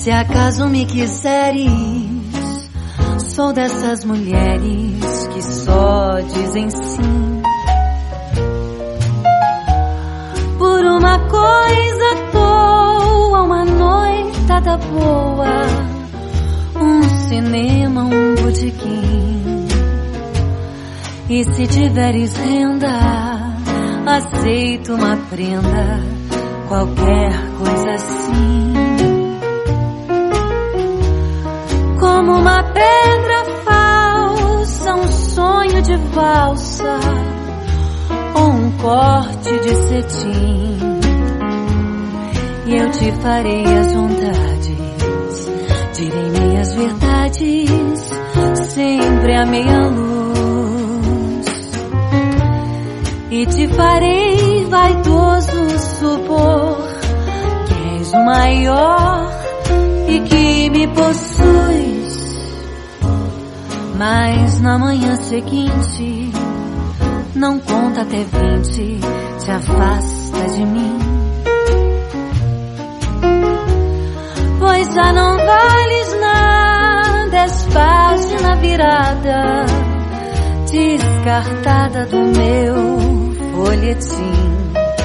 Se acaso me quiseres, sou dessas mulheres que só dizem sim por uma coisa à toa, uma noitada boa, um cinema, um botequim. E se tiveres renda, aceito uma prenda, qualquer coisa assim. Como uma pedra falsa, um sonho de valsa, ou um corte de cetim. E eu te farei as vontades, direi meias verdades, sempre a meia luz. E te farei vaidoso supor que és o maior e que me possuis. Mas na manhã seguinte, não conta até 20, te afasta de mim. Pois já não vales nada, és página virada, descartada do meu folhetim.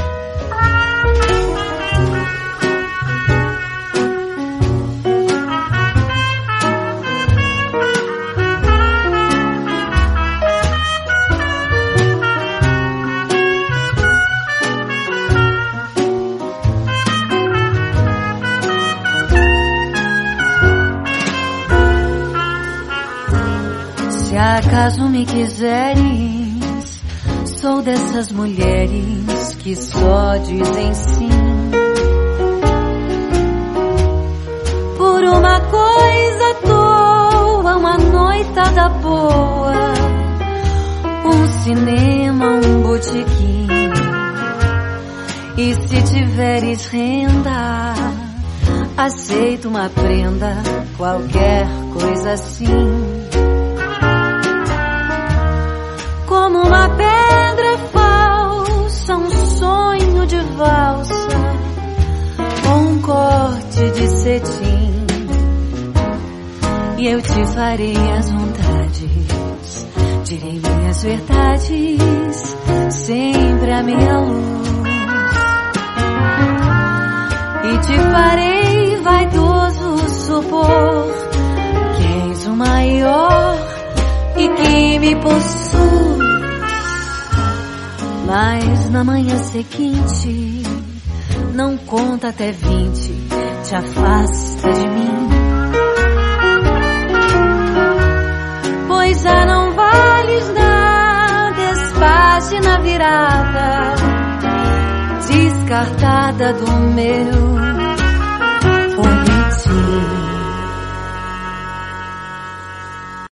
Se acaso me quiseres, sou dessas mulheres que só dizem sim por uma coisa à toa, uma noitada boa, um cinema, um botequim. E se tiveres renda, aceito uma prenda, qualquer coisa assim. Como uma pedra falsa, um sonho de valsa, ou um corte de cetim. E eu te farei as vontades, direi minhas verdades, sempre a minha luz. E te farei vaidoso supor que és o maior e que me possui. Mas na manhã seguinte, não conta até 20, te afasta de mim. Pois já não vales nada, és página virada, descartada do meu